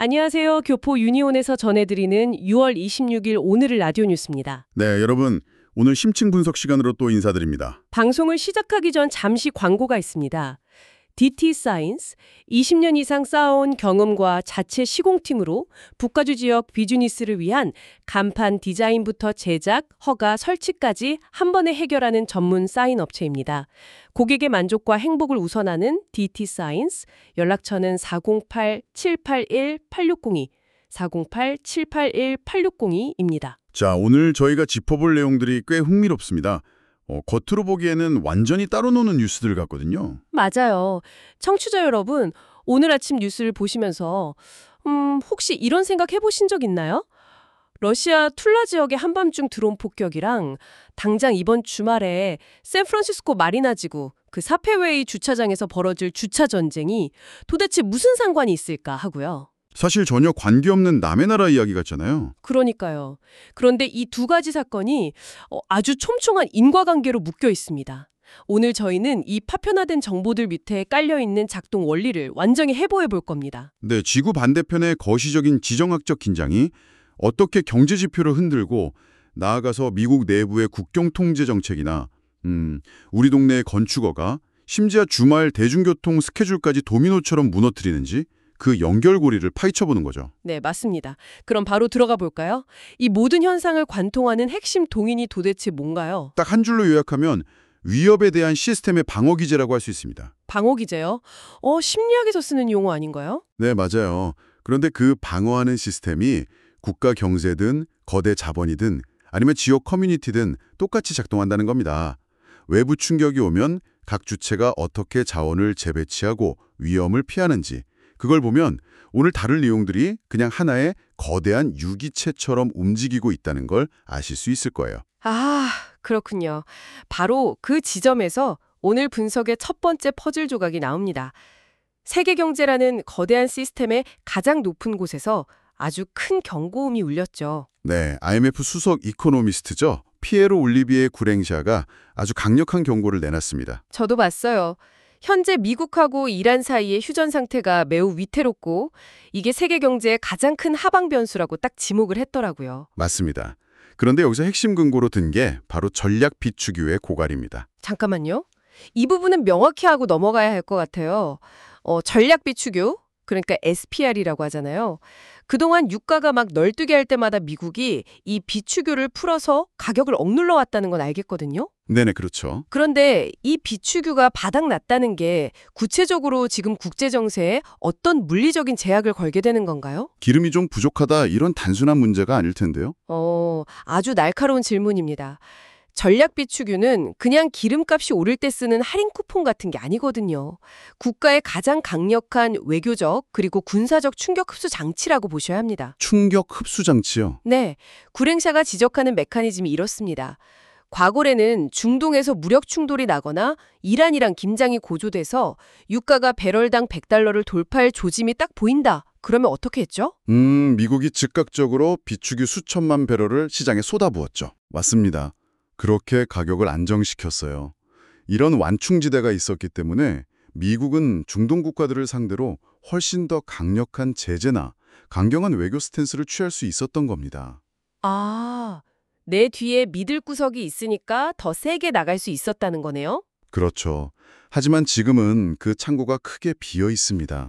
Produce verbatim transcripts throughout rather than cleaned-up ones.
안녕하세요. 교포 유니온에서 전해드리는 유월 이십육일 오늘의 라디오 뉴스입니다. 네, 여러분. 오늘 심층 분석 시간으로 또 인사드립니다. 방송을 시작하기 전 잠시 광고가 있습니다. 디티 사이언스, 이십 년 이상 쌓아온 경험과 자체 시공팀으로 북가주 지역 비즈니스를 위한 간판 디자인부터 제작, 허가, 설치까지 한 번에 해결하는 전문 사인 업체입니다. 고객의 만족과 행복을 우선하는 디티 사이언스, 연락처는 사공팔 칠팔일 팔육공이, 사공팔 칠팔일 팔육공이입니다. 자, 오늘 저희가 짚어볼 내용들이 꽤 흥미롭습니다. 어, 겉으로 보기에는 완전히 따로 노는 뉴스들 같거든요. 맞아요. 청취자 여러분, 오늘 아침 뉴스를 보시면서 음, 혹시 이런 생각 해보신 적 있나요? 러시아 툴라 지역의 한밤중 드론 폭격이랑 당장 이번 주말에 샌프란시스코 마리나지구 그 사페웨이 주차장에서 벌어질 주차 전쟁이 도대체 무슨 상관이 있을까 하고요. 사실 전혀 관계없는 남의 나라 이야기 같잖아요. 그러니까요. 그런데 이 두 가지 사건이 어, 아주 촘촘한 인과관계로 묶여 있습니다. 오늘 저희는 이 파편화된 정보들 밑에 깔려있는 작동 원리를 완전히 해부해 볼 겁니다. 네, 지구 반대편의 거시적인 지정학적 긴장이 어떻게 경제 지표를 흔들고 나아가서 미국 내부의 국경 통제 정책이나 음, 우리 동네의 건축어가 심지어 주말 대중교통 스케줄까지 도미노처럼 무너뜨리는지 그 연결고리를 파헤쳐보는 거죠. 네, 맞습니다. 그럼 바로 들어가 볼까요? 이 모든 현상을 관통하는 핵심 동인이 도대체 뭔가요? 딱 한 줄로 요약하면 위협에 대한 시스템의 방어 기제라고 할 수 있습니다. 방어 기제요? 어, 심리학에서 쓰는 용어 아닌가요? 네, 맞아요. 그런데 그 방어하는 시스템이 국가 경제든 거대 자본이든 아니면 지역 커뮤니티든 똑같이 작동한다는 겁니다. 외부 충격이 오면 각 주체가 어떻게 자원을 재배치하고 위험을 피하는지 그걸 보면 오늘 다룰 내용들이 그냥 하나의 거대한 유기체처럼 움직이고 있다는 걸 아실 수 있을 거예요. 아, 그렇군요. 바로 그 지점에서 오늘 분석의 첫 번째 퍼즐 조각이 나옵니다. 세계 경제라는 거대한 시스템의 가장 높은 곳에서 아주 큰 경고음이 울렸죠. 네, 아이엠에프 수석 이코노미스트죠. 피에로 올리비에 구랭샤가 아주 강력한 경고를 내놨습니다. 저도 봤어요. 현재 미국하고 이란 사이의 휴전 상태가 매우 위태롭고 이게 세계 경제의 가장 큰 하방 변수라고 딱 지목을 했더라고요. 맞습니다. 그런데 여기서 핵심 근거로 든 게 바로 전략 비축유의 고갈입니다. 잠깐만요. 이 부분은 명확히 하고 넘어가야 할 것 같아요. 어, 전략 비축유, 그러니까 에스피알이라고 하잖아요. 그동안 유가가 막 널뛰게 할 때마다 미국이 이 비축유를 풀어서 가격을 억눌러 왔다는 건 알겠거든요. 네네, 그렇죠. 그런데 이 비축유가 바닥났다는 게 구체적으로 지금 국제정세에 어떤 물리적인 제약을 걸게 되는 건가요? 기름이 좀 부족하다 이런 단순한 문제가 아닐 텐데요. 어, 아주 날카로운 질문입니다. 전략 비축유는 그냥 기름값이 오를 때 쓰는 할인 쿠폰 같은 게 아니거든요. 국가의 가장 강력한 외교적 그리고 군사적 충격 흡수 장치라고 보셔야 합니다. 충격 흡수 장치요. 네, 구랭샤가 지적하는 메커니즘이 이렇습니다. 과거에는 중동에서 무력 충돌이 나거나 이란이랑 긴장이 고조돼서 유가가 배럴당 백 달러를 돌파할 조짐이 딱 보인다. 그러면 어떻게 했죠? 음, 미국이 즉각적으로 비축유 수천만 배럴을 시장에 쏟아부었죠. 맞습니다. 그렇게 가격을 안정시켰어요. 이런 완충지대가 있었기 때문에 미국은 중동 국가들을 상대로 훨씬 더 강력한 제재나 강경한 외교 스탠스를 취할 수 있었던 겁니다. 아, 내 뒤에 믿을 구석이 있으니까 더 세게 나갈 수 있었다는 거네요? 그렇죠. 하지만 지금은 그 창고가 크게 비어 있습니다.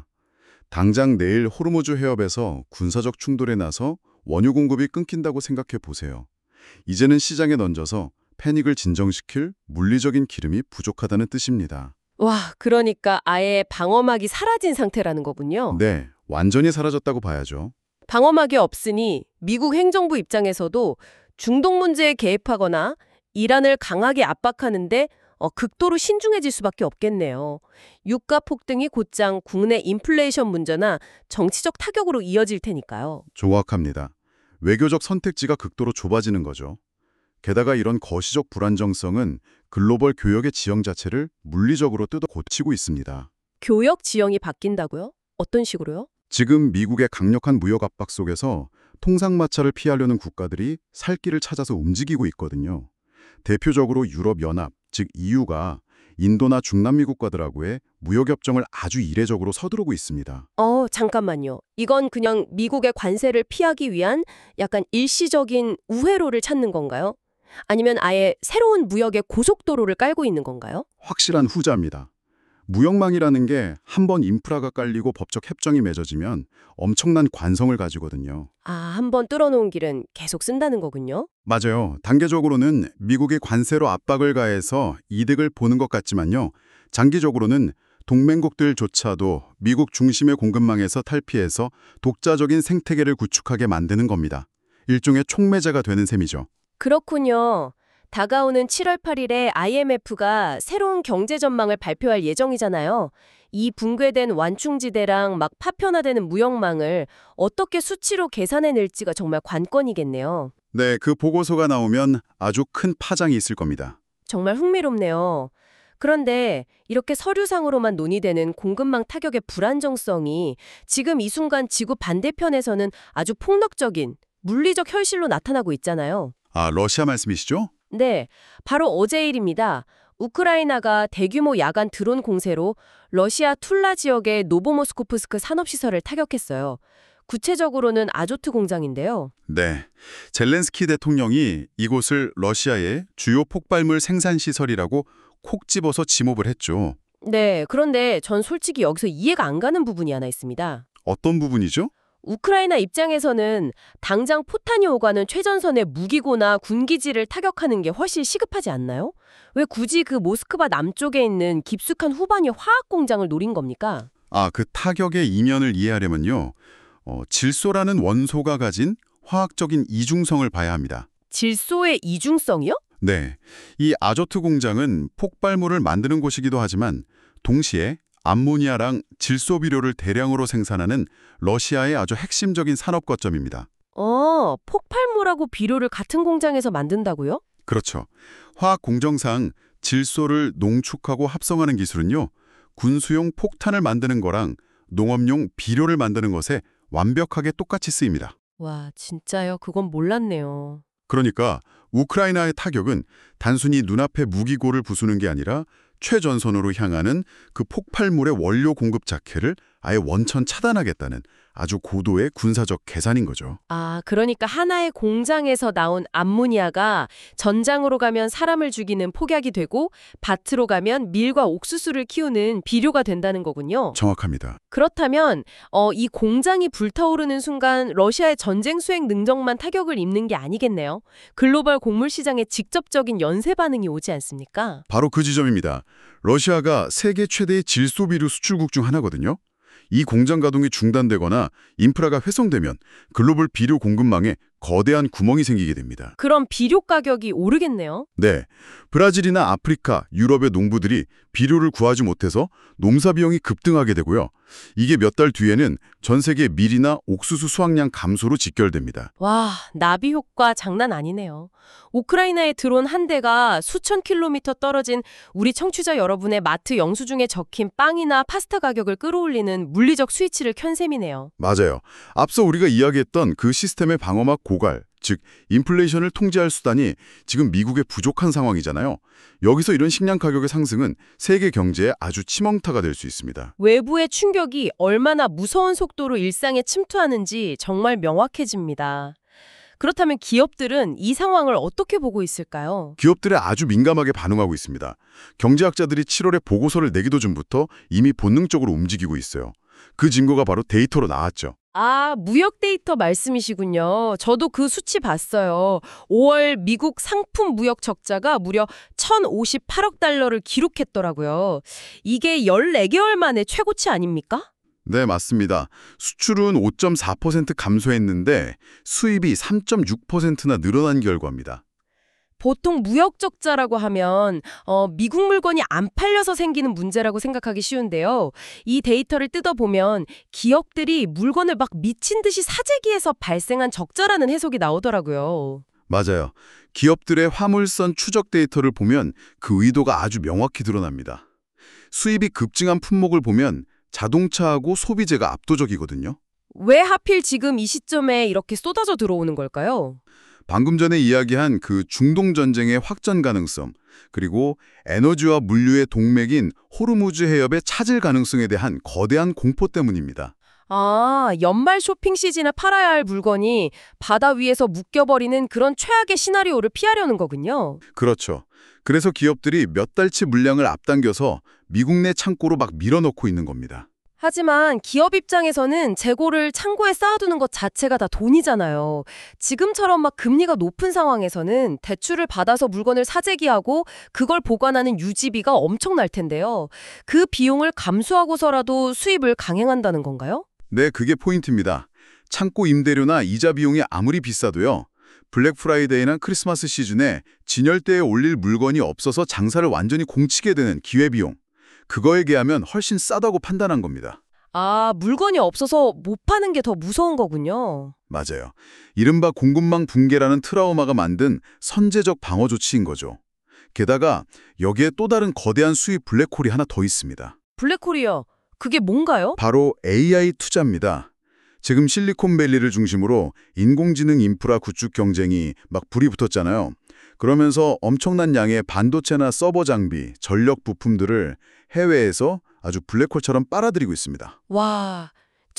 당장 내일 호르무즈 해협에서 군사적 충돌에 나서 원유 공급이 끊긴다고 생각해 보세요. 이제는 시장에 던져서 패닉을 진정시킬 물리적인 기름이 부족하다는 뜻입니다. 와, 그러니까 아예 방어막이 사라진 상태라는 거군요. 네, 완전히 사라졌다고 봐야죠. 방어막이 없으니 미국 행정부 입장에서도 중동 문제에 개입하거나 이란을 강하게 압박하는데 어, 극도로 신중해질 수밖에 없겠네요. 유가 폭등이 곧장 국내 인플레이션 문제나 정치적 타격으로 이어질 테니까요. 정확합니다. 외교적 선택지가 극도로 좁아지는 거죠. 게다가 이런 거시적 불안정성은 글로벌 교역의 지형 자체를 물리적으로 뜯어 고치고 있습니다. 교역 지형이 바뀐다고요? 어떤 식으로요? 지금 미국의 강력한 무역 압박 속에서 통상마찰을 피하려는 국가들이 살 길을 찾아서 움직이고 있거든요. 대표적으로 유럽연합, 즉 이유가 인도나 중남미 국가들하고의 무역협정을 아주 이례적으로 서두르고 있습니다. 어, 잠깐만요. 이건 그냥 미국의 관세를 피하기 위한 약간 일시적인 우회로를 찾는 건가요? 아니면 아예 새로운 무역의 고속도로를 깔고 있는 건가요? 확실한 후자입니다. 무역망이라는 게 한 번 인프라가 깔리고 법적 협정이 맺어지면 엄청난 관성을 가지거든요. 아, 한번 뚫어놓은 길은 계속 쓴다는 거군요. 맞아요. 단계적으로는 미국이 관세로 압박을 가해서 이득을 보는 것 같지만요. 장기적으로는 동맹국들조차도 미국 중심의 공급망에서 탈피해서 독자적인 생태계를 구축하게 만드는 겁니다. 일종의 촉매제가 되는 셈이죠. 그렇군요. 다가오는 칠월 팔일에 아이엠에프가 새로운 경제 전망을 발표할 예정이잖아요. 이 붕괴된 완충지대랑 막 파편화되는 무역망을 어떻게 수치로 계산해낼지가 정말 관건이겠네요. 네, 그 보고서가 나오면 아주 큰 파장이 있을 겁니다. 정말 흥미롭네요. 그런데 이렇게 서류상으로만 논의되는 공급망 타격의 불안정성이 지금 이 순간 지구 반대편에서는 아주 폭력적인 물리적 현실로 나타나고 있잖아요. 아, 러시아 말씀이시죠? 네, 바로 어제 일입니다. 우크라이나가 대규모 야간 드론 공세로 러시아 툴라 지역의 노보모스코프스크 산업시설을 타격했어요. 구체적으로는 아조트 공장인데요. 네. 젤렌스키 대통령이 이곳을 러시아의 주요 폭발물 생산 시설이라고 콕 집어서 지목을 했죠. 네, 그런데 전 솔직히 여기서 이해가 안 가는 부분이 하나 있습니다. 어떤 부분이죠? 우크라이나 입장에서는 당장 포탄이 오가는 최전선의 무기고나 군기지를 타격하는 게 훨씬 시급하지 않나요? 왜 굳이 그 모스크바 남쪽에 있는 깊숙한 후반의 화학 공장을 노린 겁니까? 아, 그 타격의 이면을 이해하려면요. 어, 질소라는 원소가 가진 화학적인 이중성을 봐야 합니다. 질소의 이중성이요? 네. 이 아조트 공장은 폭발물을 만드는 곳이기도 하지만 동시에 암모니아랑 질소 비료를 대량으로 생산하는 러시아의 아주 핵심적인 산업 거점입니다. 어, 폭발물하고 비료를 같은 공장에서 만든다고요? 그렇죠. 화학 공정상 질소를 농축하고 합성하는 기술은요. 군수용 폭탄을 만드는 거랑 농업용 비료를 만드는 것에 완벽하게 똑같이 쓰입니다. 와, 진짜요? 그건 몰랐네요. 그러니까 우크라이나의 타격은 단순히 눈앞의 무기고를 부수는 게 아니라 최전선으로 향하는 그 폭발물의 원료 공급 자체를 아예 원천 차단하겠다는 아주 고도의 군사적 계산인 거죠. 아, 그러니까 하나의 공장에서 나온 암모니아가 전장으로 가면 사람을 죽이는 폭약이 되고 밭으로 가면 밀과 옥수수를 키우는 비료가 된다는 거군요. 정확합니다. 그렇다면 어, 이 공장이 불타오르는 순간 러시아의 전쟁 수행 능력만 타격을 입는 게 아니겠네요. 글로벌 곡물 시장에 직접적인 연쇄 반응이 오지 않습니까? 바로 그 지점입니다. 러시아가 세계 최대의 질소 비료 수출국 중 하나거든요. 이 공장 가동이 중단되거나 인프라가 훼손되면 글로벌 비료 공급망에 거대한 구멍이 생기게 됩니다. 그럼 비료 가격이 오르겠네요. 네, 브라질이나 아프리카, 유럽의 농부들이 비료를 구하지 못해서 농사 비용이 급등하게 되고요. 이게 몇 달 뒤에는 전 세계 밀이나 옥수수 수확량 감소로 직결됩니다. 와, 나비 효과 장난 아니네요. 우크라이나에 드론 한 대가 수천 킬로미터 떨어진 우리 청취자 여러분의 마트 영수증에 적힌 빵이나 파스타 가격을 끌어올리는 물리적 스위치를 켠 셈이네요. 맞아요. 앞서 우리가 이야기했던 그 시스템의 방어막 고갈, 즉 인플레이션을 통제할 수단이 지금 미국에 부족한 상황이잖아요. 여기서 이런 식량 가격의 상승은 세계 경제에 아주 치명타가 될 수 있습니다. 외부의 충격이 얼마나 무서운 속도로 일상에 침투하는지 정말 명확해집니다. 그렇다면 기업들은 이 상황을 어떻게 보고 있을까요? 기업들이 아주 민감하게 반응하고 있습니다. 경제학자들이 칠월에 보고서를 내기도 전부터 이미 본능적으로 움직이고 있어요. 그 증거가 바로 데이터로 나왔죠. 아, 무역 데이터 말씀이시군요. 저도 그 수치 봤어요. 오월 미국 상품 무역 적자가 무려 천오십팔억 달러를 기록했더라고요. 이게 열네 개월 만에 최고치 아닙니까? 네, 맞습니다. 수출은 오 점 사 퍼센트 감소했는데 수입이 삼 점 육 퍼센트나 늘어난 결과입니다. 보통 무역 적자라고 하면 어, 미국 물건이 안 팔려서 생기는 문제라고 생각하기 쉬운데요. 이 데이터를 뜯어보면 기업들이 물건을 막 미친 듯이 사재기해서 발생한 적자라는 해석이 나오더라고요. 맞아요. 기업들의 화물선 추적 데이터를 보면 그 의도가 아주 명확히 드러납니다. 수입이 급증한 품목을 보면 자동차하고 소비재가 압도적이거든요. 왜 하필 지금 이 시점에 이렇게 쏟아져 들어오는 걸까요? 방금 전에 이야기한 그 중동 전쟁의 확전 가능성, 그리고 에너지와 물류의 동맥인 호르무즈 해협의 차질 가능성에 대한 거대한 공포 때문입니다. 아, 연말 쇼핑 시즌에 팔아야 할 물건이 바다 위에서 묶여버리는 그런 최악의 시나리오를 피하려는 거군요. 그렇죠. 그래서 기업들이 몇 달치 물량을 앞당겨서 미국 내 창고로 막 밀어넣고 있는 겁니다. 하지만 기업 입장에서는 재고를 창고에 쌓아두는 것 자체가 다 돈이잖아요. 지금처럼 막 금리가 높은 상황에서는 대출을 받아서 물건을 사재기하고 그걸 보관하는 유지비가 엄청날 텐데요. 그 비용을 감수하고서라도 수입을 강행한다는 건가요? 네, 그게 포인트입니다. 창고 임대료나 이자 비용이 아무리 비싸도요. 블랙 프라이데이나 크리스마스 시즌에 진열대에 올릴 물건이 없어서 장사를 완전히 공치게 되는 기회비용. 그거에 비하면 훨씬 싸다고 판단한 겁니다. 아, 물건이 없어서 못 파는 게 더 무서운 거군요. 맞아요. 이른바 공급망 붕괴라는 트라우마가 만든 선제적 방어 조치인 거죠. 게다가 여기에 또 다른 거대한 수입 블랙홀이 하나 더 있습니다. 블랙홀이요. 그게 뭔가요? 바로 에이아이 투자입니다. 지금 실리콘밸리를 중심으로 인공지능 인프라 구축 경쟁이 막 불이 붙었잖아요. 그러면서 엄청난 양의 반도체나 서버 장비, 전력 부품들을 해외에서 아주 블랙홀처럼 빨아들이고 있습니다. 와,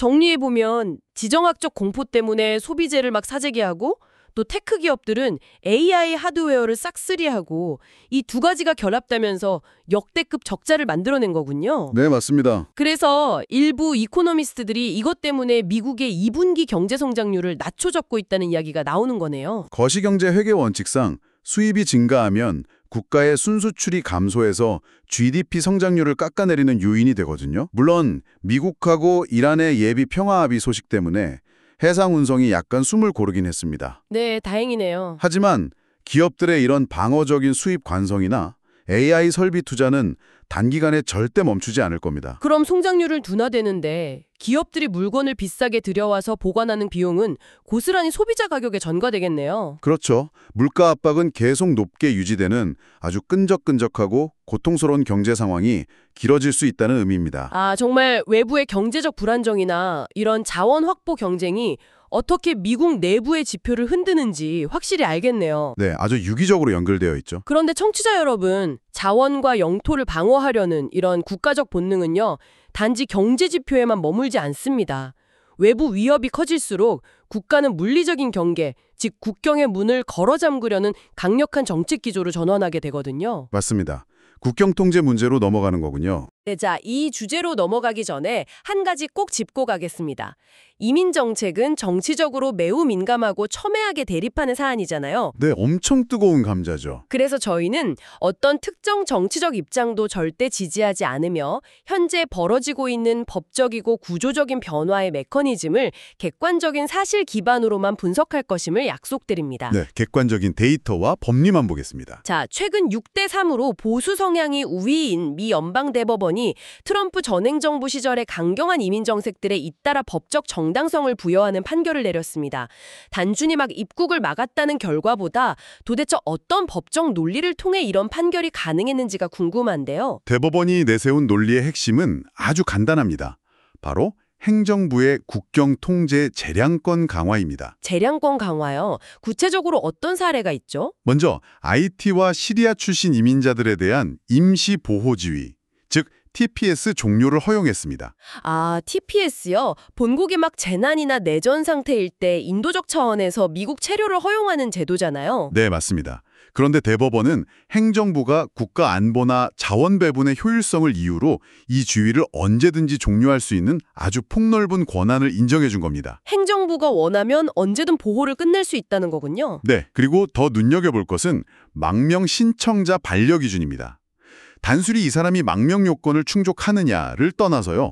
정리해보면 지정학적 공포 때문에 소비재를 막 사재기하고 또 테크 기업들은 에이아이 하드웨어를 싹쓸이하고 이 두 가지가 결합되면서 역대급 적자를 만들어낸 거군요. 네, 맞습니다. 그래서 일부 이코노미스트들이 이것 때문에 미국의 이 분기 경제 성장률을 낮춰잡고 있다는 이야기가 나오는 거네요. 거시경제 회계 원칙상 수입이 증가하면 국가의 순수출이 감소해서 지디피 성장률을 깎아내리는 요인이 되거든요. 물론 미국하고 이란의 예비 평화 합의 소식 때문에 해상 운송이 약간 숨을 고르긴 했습니다. 네, 다행이네요. 하지만 기업들의 이런 방어적인 수입 관성이나 에이아이 설비 투자는 단기간에 절대 멈추지 않을 겁니다. 그럼 성장률을 둔화되는데 기업들이 물건을 비싸게 들여와서 보관하는 비용은 고스란히 소비자 가격에 전가되겠네요. 그렇죠. 물가 압박은 계속 높게 유지되는 아주 끈적끈적하고 고통스러운 경제 상황이 길어질 수 있다는 의미입니다. 아, 정말 외부의 경제적 불안정이나 이런 자원 확보 경쟁이 어떻게 미국 내부의 지표를 흔드는지 확실히 알겠네요. 네, 아주 유기적으로 연결되어 있죠. 그런데 청취자 여러분, 자원과 영토를 방어하려는 이런 국가적 본능은요, 단지 경제 지표에만 머물지 않습니다. 외부 위협이 커질수록 국가는 물리적인 경계, 즉 국경의 문을 걸어 잠그려는 강력한 정책 기조로 전환하게 되거든요. 맞습니다. 국경 통제 문제로 넘어가는 거군요. 네, 자, 이 주제로 넘어가기 전에 한 가지 꼭 짚고 가겠습니다. 이민 정책은 정치적으로 매우 민감하고 첨예하게 대립하는 사안이잖아요. 네, 엄청 뜨거운 감자죠. 그래서 저희는 어떤 특정 정치적 입장도 절대 지지하지 않으며 현재 벌어지고 있는 법적이고 구조적인 변화의 메커니즘을 객관적인 사실 기반으로만 분석할 것임을 약속드립니다. 네, 객관적인 데이터와 법리만 보겠습니다. 자, 최근 육 대 삼으로 보수 성향이 우위인 미 연방대법원이 트럼프 전행정부 시절의 강경한 이민 정책들에 잇따라 법적 정당성을 부여하는 판결을 내렸습니다. 단순히 막 입국을 막았다는 결과보다 도대체 어떤 법적 논리를 통해 이런 판결이 가능했는지가 궁금한데요. 대법원이 내세운 논리의 핵심은 아주 간단합니다. 바로 행정부의 국경 통제 재량권 강화입니다. 재량권 강화요. 구체적으로 어떤 사례가 있죠? 먼저 아이티와 시리아 출신 이민자들에 대한 임시 보호 지위, 즉 티피에스 종료를 허용했습니다. 아, 티피에스요? 본국이 막 재난이나 내전 상태일 때 인도적 차원에서 미국 체류를 허용하는 제도잖아요. 네, 맞습니다. 그런데 대법원은 행정부가 국가 안보나 자원 배분의 효율성을 이유로 이 지위를 언제든지 종료할 수 있는 아주 폭넓은 권한을 인정해 준 겁니다. 행정부가 원하면 언제든 보호를 끝낼 수 있다는 거군요. 네, 그리고 더 눈여겨볼 것은 망명 신청자 반려 기준입니다. 단순히 이 사람이 망명 요건을 충족하느냐를 떠나서요.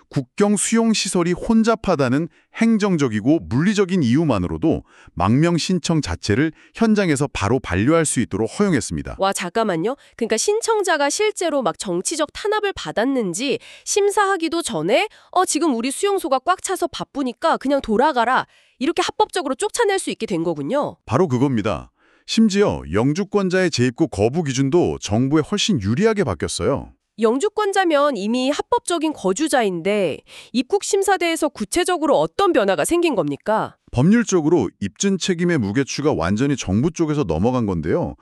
국경 수용 시설이 혼잡하다는 행정적이고 물리적인 이유만으로도 망명 신청 자체를 현장에서 바로 반려할 수 있도록 허용했습니다. 와, 잠깐만요. 그러니까 신청자가 실제로 막 정치적 탄압을 받았는지 심사하기도 전에 어 지금 우리 수용소가 꽉 차서 바쁘니까 그냥 돌아가라. 이렇게 합법적으로 쫓아낼 수 있게 된 거군요. 바로 그겁니다. 심지어 영주권자의 재입국 거부 기준도 정부에 훨씬 유리하게 바뀌었어요. 영주권자면 이미 합법적인 거주자인데 입국 심사대에서 구체적으로 어떤 변화가 생긴 겁니까? 법률적으로 입증 책임의 무게추가 완전히 정부 쪽에서 넘어간 건데요.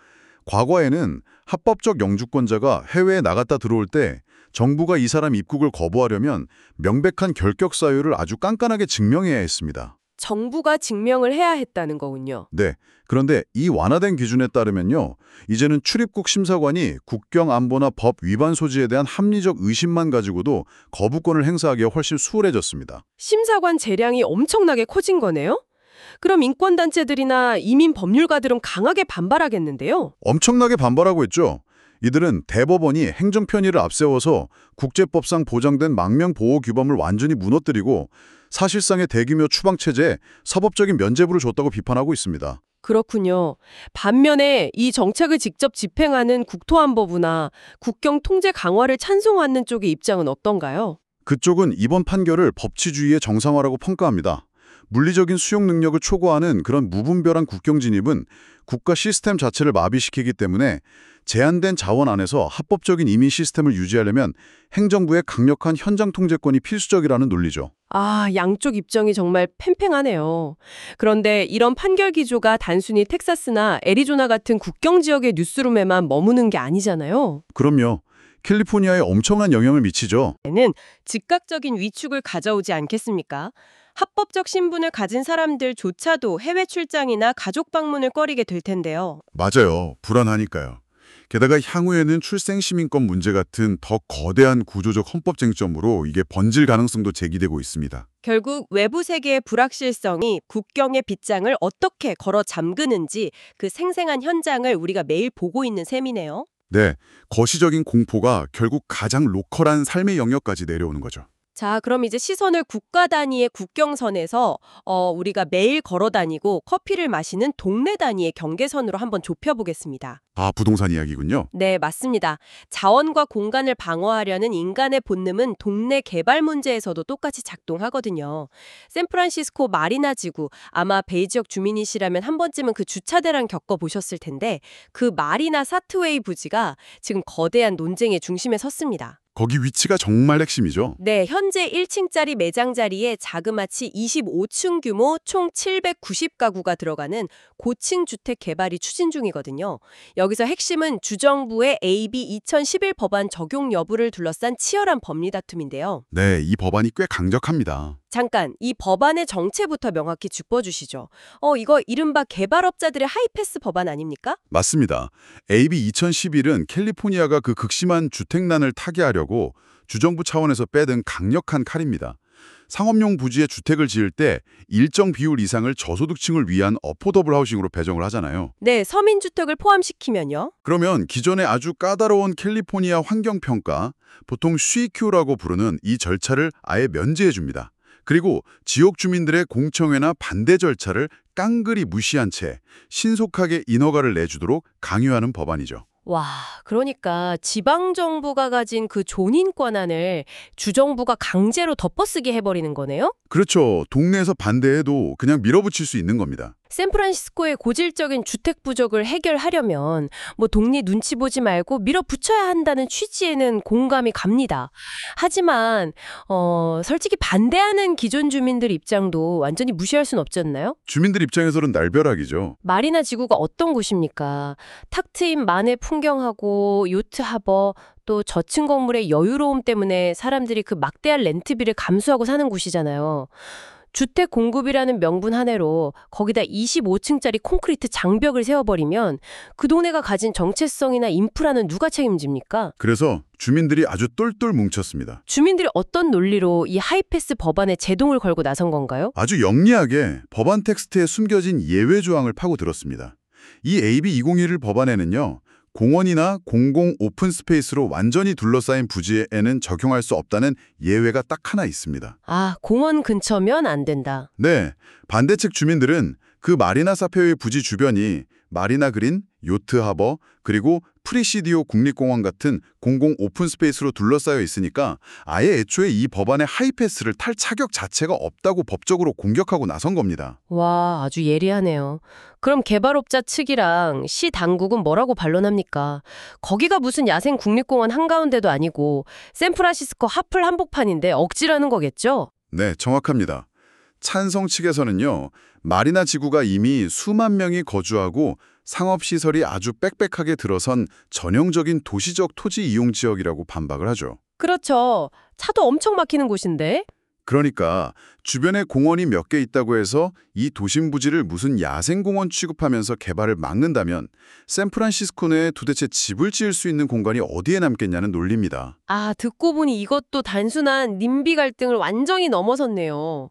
과거에는 합법적 영주권자가 해외에 나갔다 들어올 때 정부가 이 사람 입국을 거부하려면 명백한 결격 사유를 아주 깐깐하게 증명해야 했습니다. 정부가 증명을 해야 했다는 거군요. 네. 그런데 이 완화된 기준에 따르면요. 이제는 출입국 심사관이 국경 안보나 법 위반 소지에 대한 합리적 의심만 가지고도 거부권을 행사하기가 훨씬 수월해졌습니다. 심사관 재량이 엄청나게 커진 거네요? 그럼 인권단체들이나 이민 법률가들은 강하게 반발하겠는데요? 엄청나게 반발하고 있죠. 이들은 대법원이 행정 편의를 앞세워서 국제법상 보장된 망명 보호 규범을 완전히 무너뜨리고 사실상의 대규모 추방체제에 사법적인 면죄부를 줬다고 비판하고 있습니다. 그렇군요. 반면에 이 정책을 직접 집행하는 국토안보부나 국경 통제 강화를 찬성하는 쪽의 입장은 어떤가요? 그쪽은 이번 판결을 법치주의의 정상화라고 평가합니다. 물리적인 수용 능력을 초과하는 그런 무분별한 국경 진입은 국가 시스템 자체를 마비시키기 때문에 제한된 자원 안에서 합법적인 이민 시스템을 유지하려면 행정부의 강력한 현장 통제권이 필수적이라는 논리죠. 아, 양쪽 입장이 정말 팽팽하네요. 그런데 이런 판결 기조가 단순히 텍사스나 애리조나 같은 국경 지역의 뉴스룸에만 머무는 게 아니잖아요. 그럼요. 캘리포니아에 엄청난 영향을 미치죠. 는 즉각적인 위축을 가져오지 않겠습니까? 합법적 신분을 가진 사람들조차도 해외 출장이나 가족 방문을 꺼리게 될 텐데요. 맞아요. 불안하니까요. 게다가 향후에는 출생시민권 문제 같은 더 거대한 구조적 헌법 쟁점으로 이게 번질 가능성도 제기되고 있습니다. 결국 외부 세계의 불확실성이 국경의 빗장을 어떻게 걸어 잠그는지 그 생생한 현장을 우리가 매일 보고 있는 셈이네요. 네, 거시적인 공포가 결국 가장 로컬한 삶의 영역까지 내려오는 거죠. 자, 그럼 이제 시선을 국가 단위의 국경선에서 어, 우리가 매일 걸어 다니고 커피를 마시는 동네 단위의 경계선으로 한번 좁혀보겠습니다. 아, 부동산 이야기군요. 네, 맞습니다. 자원과 공간을 방어하려는 인간의 본능은 동네 개발 문제에서도 똑같이 작동하거든요. 샌프란시스코 마리나 지구, 아마 베이 지역 주민이시라면 한 번쯤은 그 주차대란 겪어보셨을 텐데 그 마리나 사트웨이 부지가 지금 거대한 논쟁의 중심에 섰습니다. 거기 위치가 정말 핵심이죠. 네, 현재 일 층짜리 매장 자리에 자그마치 이십오 층 규모 총 칠백구십 가구가 들어가는 고층 주택 개발이 추진 중이거든요. 여기서 핵심은 주정부의 에이비 이천십일 법안 적용 여부를 둘러싼 치열한 법리 다툼인데요. 네, 이 법안이 꽤 강력합니다. 잠깐, 이 법안의 정체부터 명확히 짚어주시죠. 어, 이거 이른바 개발업자들의 하이패스 법안 아닙니까? 맞습니다. 에이비 이천십일은 캘리포니아가 그 극심한 주택난을 타개하려고 주정부 차원에서 빼든 강력한 칼입니다. 상업용 부지에 주택을 지을 때 일정 비율 이상을 저소득층을 위한 어포더블 하우싱으로 배정을 하잖아요. 네, 서민주택을 포함시키면요. 그러면 기존의 아주 까다로운 캘리포니아 환경평가, 보통 씨큐라고 부르는 이 절차를 아예 면제해 줍니다. 그리고 지역 주민들의 공청회나 반대 절차를 깡그리 무시한 채 신속하게 인허가를 내주도록 강요하는 법안이죠. 와, 그러니까 지방정부가 가진 그 존인 권한을 주정부가 강제로 덮어쓰게 해버리는 거네요? 그렇죠. 동네에서 반대해도 그냥 밀어붙일 수 있는 겁니다. 샌프란시스코의 고질적인 주택 부족을 해결하려면 뭐 동네 눈치 보지 말고 밀어붙여야 한다는 취지에는 공감이 갑니다. 하지만 어, 솔직히 반대하는 기존 주민들 입장도 완전히 무시할 순 없지 않나요? 주민들 입장에서는 날벼락이죠. 마리나 지구가 어떤 곳입니까? 탁 트인 만의 풍경하고 요트 하버 또 저층 건물의 여유로움 때문에 사람들이 그 막대한 렌트비를 감수하고 사는 곳이잖아요. 주택 공급이라는 명분 하나로 거기다 이십오 층짜리 콘크리트 장벽을 세워버리면 그 동네가 가진 정체성이나 인프라는 누가 책임집니까? 그래서 주민들이 아주 똘똘 뭉쳤습니다. 주민들이 어떤 논리로 이 하이패스 법안에 제동을 걸고 나선 건가요? 아주 영리하게 법안 텍스트에 숨겨진 예외 조항을 파고들었습니다. 이 에이비 이천일 법안에는요. 공원이나 공공 오픈 스페이스로 완전히 둘러싸인 부지에는 적용할 수 없다는 예외가 딱 하나 있습니다. 아, 공원 근처면 안 된다. 네, 반대측 주민들은 그 마리나 사페의 부지 주변이 마리나 그린, 요트 하버, 그리고 프리시디오 국립공원 같은 공공 오픈 스페이스로 둘러싸여 있으니까 아예 애초에 이 법안의 하이패스를 탈 자격 자체가 없다고 법적으로 공격하고 나선 겁니다. 와, 아주 예리하네요. 그럼 개발업자 측이랑 시 당국은 뭐라고 반론합니까? 거기가 무슨 야생 국립공원 한가운데도 아니고 샌프란시스코 하플 한복판인데 억지라는 거겠죠? 네, 정확합니다. 찬성 측에서는요, 마리나 지구가 이미 수만 명이 거주하고 상업시설이 아주 빽빽하게 들어선 전형적인 도시적 토지 이용 지역이라고 반박을 하죠. 그렇죠. 차도 엄청 막히는 곳인데. 그러니까 주변에 공원이 몇 개 있다고 해서 이 도심 부지를 무슨 야생공원 취급하면서 개발을 막는다면 샌프란시스코 내에 도대체 집을 지을 수 있는 공간이 어디에 남겠냐는 논리입니다. 아, 듣고 보니 이것도 단순한 님비 갈등을 완전히 넘어섰네요.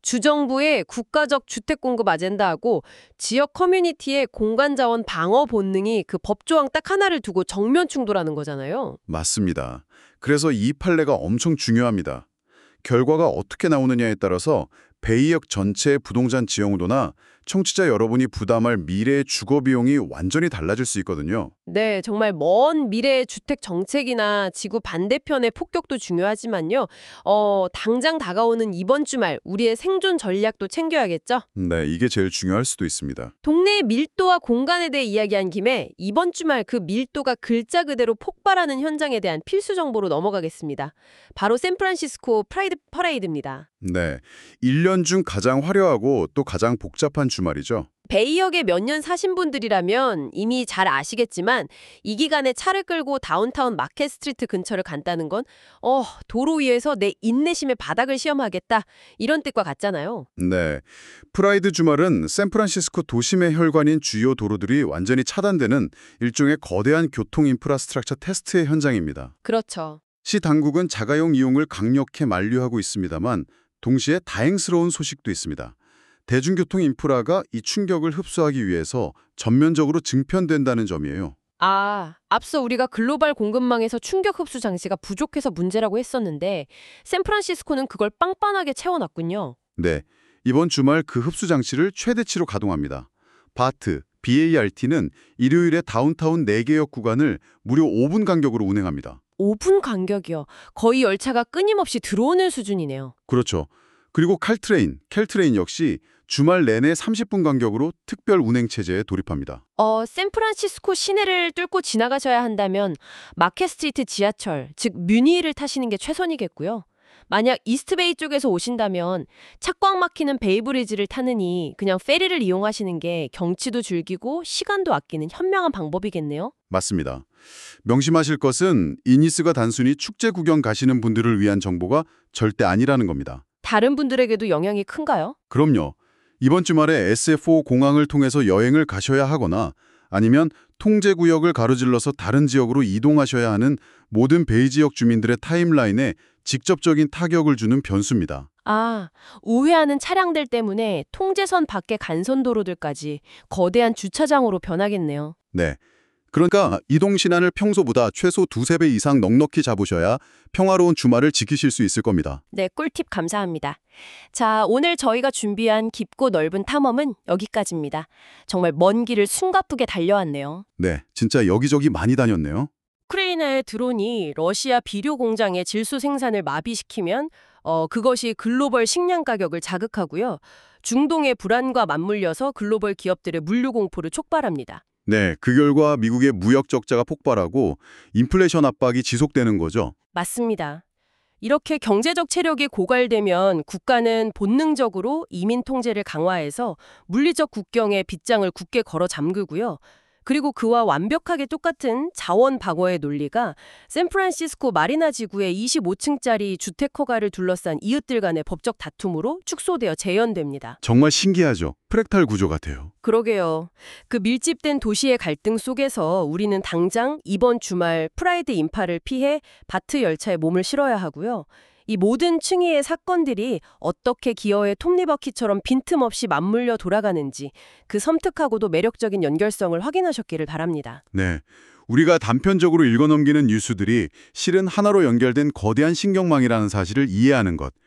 주정부의 국가적 주택 공급 아젠다하고 지역 커뮤니티의 공간 자원 방어 본능이 그 법조항 딱 하나를 두고 정면 충돌하는 거잖아요. 맞습니다. 그래서 이 판례가 엄청 중요합니다. 결과가 어떻게 나오느냐에 따라서 베이역 전체의 부동산 지형도나 청취자 여러분이 부담할 미래의 주거 비용이 완전히 달라질 수 있거든요. 네, 정말 먼 미래의 주택 정책이나 지구 반대편의 폭격도 중요하지만요. 어, 당장 다가오는 이번 주말 우리의 생존 전략도 챙겨야겠죠? 네, 이게 제일 중요할 수도 있습니다. 동네의 밀도와 공간에 대해 이야기한 김에 이번 주말 그 밀도가 글자 그대로 폭발하는 현장에 대한 필수 정보로 넘어가겠습니다. 바로 샌프란시스코 프라이드 퍼레이드입니다. 네, 일 년 중 가장 화려하고 또 가장 복잡한 주말이죠. 베이역에 몇 년 사신 분들이라면 이미 잘 아시겠지만 이 기간에 차를 끌고 다운타운 마켓 스트리트 근처를 간다는 건 어, 도로 위에서 내 인내심의 바닥을 시험하겠다 이런 뜻과 같잖아요. 네, 프라이드 주말은 샌프란시스코 도심의 혈관인 주요 도로들이 완전히 차단되는 일종의 거대한 교통 인프라스트럭처 테스트의 현장입니다. 그렇죠. 시 당국은 자가용 이용을 강력히 만류하고 있습니다만 동시에 다행스러운 소식도 있습니다. 대중교통 인프라가 이 충격을 흡수하기 위해서 전면적으로 증편된다는 점이에요. 아, 앞서 우리가 글로벌 공급망에서 충격 흡수 장치가 부족해서 문제라고 했었는데 샌프란시스코는 그걸 빵빵하게 채워놨군요. 네, 이번 주말 그 흡수 장치를 최대치로 가동합니다. 바트, 비에이알티는 일요일에 다운타운 네 개역 구간을 무려 오 분 간격으로 운행합니다. 오 분 간격이요. 거의 열차가 끊임없이 들어오는 수준이네요. 그렇죠. 그리고 칼트레인, 켈트레인 역시 주말 내내 삼십 분 간격으로 특별 운행 체제에 돌입합니다. 어, 샌프란시스코 시내를 뚫고 지나가셔야 한다면 마켓 스트리트 지하철, 즉 뮤니를 타시는 게 최선이겠고요. 만약 이스트베이 쪽에서 오신다면 차 꽉 막히는 베이브리지를 타느니 그냥 페리를 이용하시는 게 경치도 즐기고 시간도 아끼는 현명한 방법이겠네요. 맞습니다. 명심하실 것은 이니스가 단순히 축제 구경 가시는 분들을 위한 정보가 절대 아니라는 겁니다. 다른 분들에게도 영향이 큰가요? 그럼요. 이번 주말에 에스에프오 공항을 통해서 여행을 가셔야 하거나 아니면 통제구역을 가로질러서 다른 지역으로 이동하셔야 하는 모든 베이 지역 주민들의 타임라인에 직접적인 타격을 주는 변수입니다. 아, 우회하는 차량들 때문에 통제선 밖의 간선도로들까지 거대한 주차장으로 변하겠네요. 네. 그러니까 이동 시간을 평소보다 최소 두세 배 이상 넉넉히 잡으셔야 평화로운 주말을 지키실 수 있을 겁니다. 네, 꿀팁 감사합니다. 자, 오늘 저희가 준비한 깊고 넓은 탐험은 여기까지입니다. 정말 먼 길을 숨가쁘게 달려왔네요. 네, 진짜 여기저기 많이 다녔네요. 우크라이나의 드론이 러시아 비료 공장의 질소 생산을 마비시키면 어, 그것이 글로벌 식량 가격을 자극하고요. 중동의 불안과 맞물려서 글로벌 기업들의 물류 공포를 촉발합니다. 네, 그 결과 미국의 무역 적자가 폭발하고 인플레이션 압박이 지속되는 거죠. 맞습니다. 이렇게 경제적 체력이 고갈되면 국가는 본능적으로 이민 통제를 강화해서 물리적 국경에 빗장을 굳게 걸어 잠그고요. 그리고 그와 완벽하게 똑같은 자원 방어의 논리가 샌프란시스코 마리나 지구의 이십오 층짜리 주택 허가를 둘러싼 이웃들 간의 법적 다툼으로 축소되어 재현됩니다. 정말 신기하죠. 프랙탈 구조 같아요. 그러게요. 그 밀집된 도시의 갈등 속에서 우리는 당장 이번 주말 프라이드 인파를 피해 바트 열차에 몸을 실어야 하고요. 이 모든 층위의 사건들이 어떻게 기어의 톱니바퀴처럼 빈틈없이 맞물려 돌아가는지 그 섬뜩하고도 매력적인 연결성을 확인하셨기를 바랍니다. 네, 우리가 단편적으로 읽어넘기는 뉴스들이 실은 하나로 연결된 거대한 신경망이라는 사실을 이해하는 것.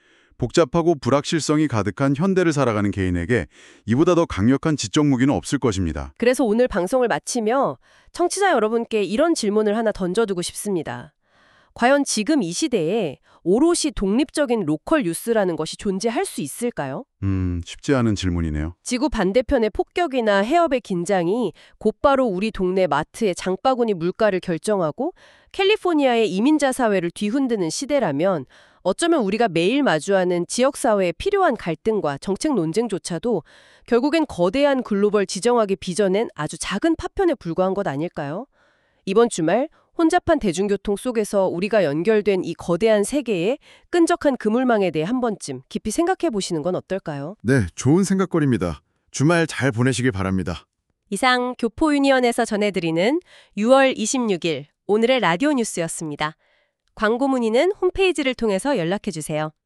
복잡하고 불확실성이 가득한 현대를 살아가는 개인에게 이보다 더 강력한 지적 무기는 없을 것입니다. 그래서 오늘 방송을 마치며 청취자 여러분께 이런 질문을 하나 던져두고 싶습니다. 과연 지금 이 시대에 오롯이 독립적인 로컬 뉴스라는 것이 존재할 수 있을까요? 음, 쉽지 않은 질문이네요. 지구 반대편의 폭격이나 해협의 긴장이 곧바로 우리 동네 마트의 장바구니 물가를 결정하고 캘리포니아의 이민자 사회를 뒤흔드는 시대라면 어쩌면 우리가 매일 마주하는 지역사회에 필요한 갈등과 정책 논쟁조차도 결국엔 거대한 글로벌 지정학이 빚어낸 아주 작은 파편에 불과한 것 아닐까요? 이번 주말 혼잡한 대중교통 속에서 우리가 연결된 이 거대한 세계의 끈적한 그물망에 대해 한 번쯤 깊이 생각해 보시는 건 어떨까요? 네, 좋은 생각거리입니다. 주말 잘 보내시길 바랍니다. 이상 교포유니언에서 전해드리는 유월 이십육일 오늘의 라디오 뉴스였습니다. 광고 문의는 홈페이지를 통해서 연락해 주세요.